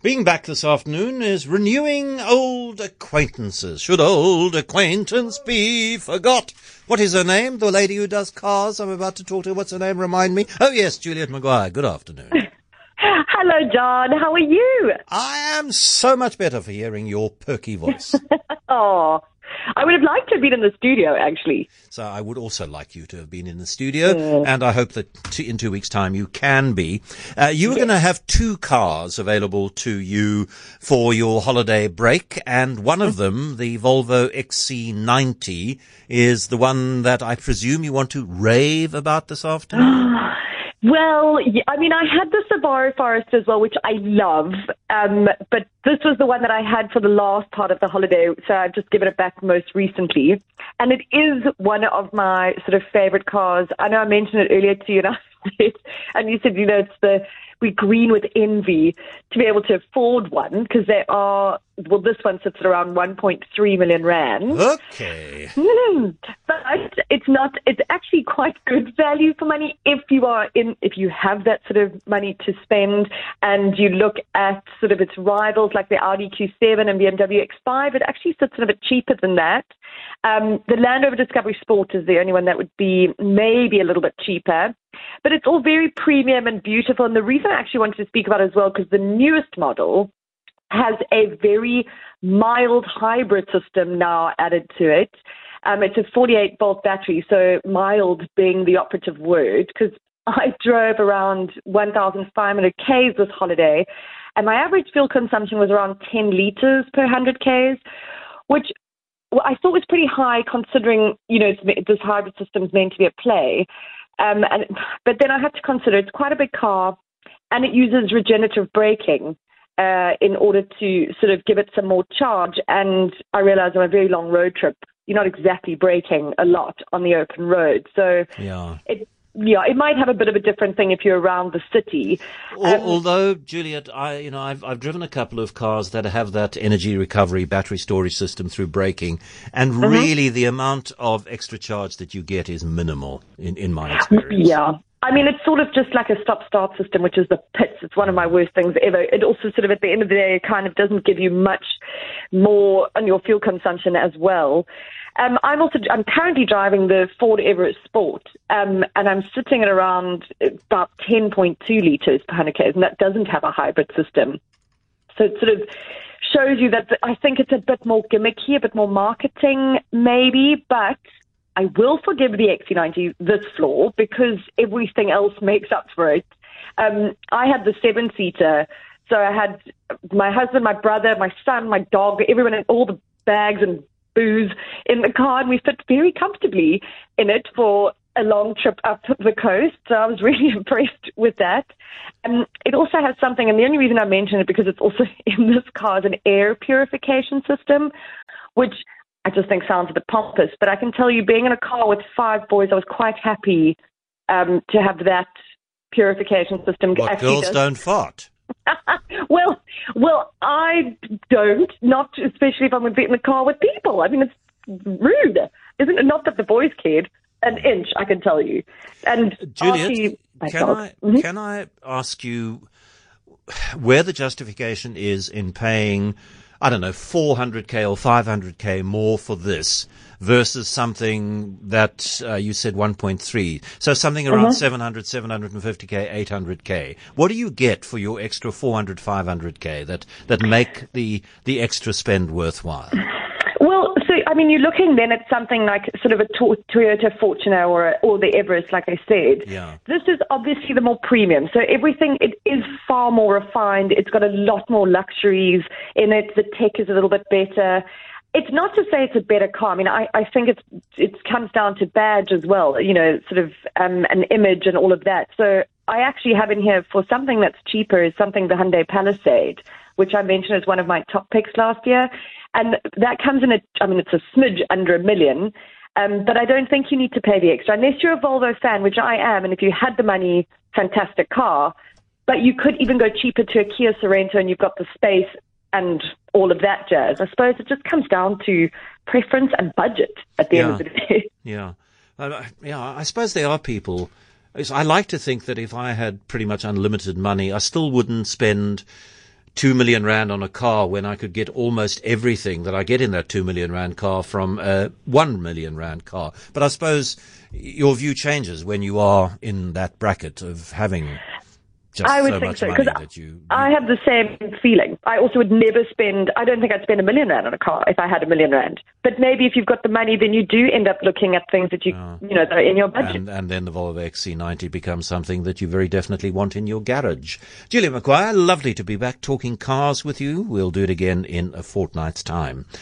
Being back this afternoon is renewing old acquaintances. Should old acquaintance be forgot? What is her name? The lady who does cars I'm about to talk to. What's her name? Remind me. Oh, yes, Juliet Maguire. Good afternoon. Hello, John. How are you? I am so much better for hearing your perky voice. Oh, I would have liked to have been in the studio, actually. So I would also like you to have been in the studio, and I hope that in 2 weeks' time you can be. You were going to have two cars available to you for your holiday break, and one of them, the Volvo XC90, is the one that I presume you want to rave about this afternoon. Well, I mean, I had the Subaru Forester as well, which I love, but this was the one that I had for the last part of the holiday, so I've just given it back most recently. And it is one of my sort of favorite cars. I know I mentioned it earlier to you, and you said, we green with envy to be able to afford one, because they are, well, this one sits at around 1.3 million rand. Okay. But it's actually quite good value for money if you have that sort of money to spend, and you look at sort of its rivals like the Audi Q7 and BMW X5, it actually sits a bit cheaper than that. The Land Rover Discovery Sport is the only one that would be maybe a little bit cheaper. But it's all very premium and beautiful. And the reason I actually wanted to speak about it as well, because the newest model has a very mild hybrid system now added to it. It's a 48-volt battery, so mild being the operative word, because I drove around 1,500 Ks this holiday, and my average fuel consumption was around 10 liters per 100 Ks, which I thought was pretty high considering, this hybrid system is meant to be a play. But then I had to consider it's quite a big car, and it uses regenerative braking in order to sort of give it some more charge. And I realized on a very long road trip, you're not exactly braking a lot on the open road. So it might have a bit of a different thing if you're around the city. Although, Juliet, I've driven a couple of cars that have that energy recovery battery storage system through braking, and really the amount of extra charge that you get is minimal in my experience. Yeah. I mean, it's sort of just like a stop-start system, which is the pits. It's one of my worst things ever. It also sort of, at the end of the day, kind of doesn't give you much more on your fuel consumption as well. I'm currently driving the Ford Everest Sport, and I'm sitting at around about 10.2 liters per 100 Ks, and that doesn't have a hybrid system. So it sort of shows you that I think it's a bit more gimmicky, a bit more marketing maybe, but I will forgive the XC90 this flaw because everything else makes up for it. I had the 7-seater, so I had my husband, my brother, my son, my dog, everyone, and all the bags and booze in the car, and we fit very comfortably in it for a long trip up the coast. So I was really impressed with that. It also has something, and the only reason I mention it because it's also in this car is an air purification system, which I just think sounds a bit pompous. But I can tell you, being in a car with 5 boys, I was quite happy to have that purification system. What, girls don't fart? Well, I don't, not especially if I'm in the car with people. I mean, it's rude, isn't it? Not that the boys cared an inch, I can tell you. And Juliet, can I ask you where the justification is in paying, I don't know, 400K or 500K more for this versus something that you said 1.3. So something around 700, 750K, 800K. What do you get for your extra 400, 500K that make the extra spend worthwhile? Well, so, I mean, you're looking then at something like sort of a Toyota Fortuner or the Everest, like I said. Yeah. This is obviously the more premium. So everything, it is far more refined. It's got a lot more luxuries in it. The tech is a little bit better. It's not to say it's a better car. I mean, I think it comes down to badge as well, sort of an image and all of that. So I actually have in here for something that's cheaper is something the Hyundai Palisade, which I mentioned as one of my top picks last year. And that comes in it's a smidge under $1 million. But I don't think you need to pay the extra unless you're a Volvo fan, which I am. And if you had the money, fantastic car. But you could even go cheaper to a Kia Sorento and you've got the space and all of that jazz. I suppose it just comes down to preference and budget at the end of the day. Yeah. I suppose there are people. I like to think that if I had pretty much unlimited money, I still wouldn't spend 2 million rand on a car when I could get almost everything that I get in that 2 million rand car from a 1 million rand car. But I suppose your view changes when you are in that bracket of having just I would so think much so, money because that you I have the same feeling. I also would never I don't think I'd spend 1 million rand on a car if I had 1 million rand. But maybe if you've got the money, then you do end up looking at things that that are in your budget. And then the Volvo XC90 becomes something that you very definitely want in your garage. Julia McGuire, lovely to be back talking cars with you. We'll do it again in a fortnight's time.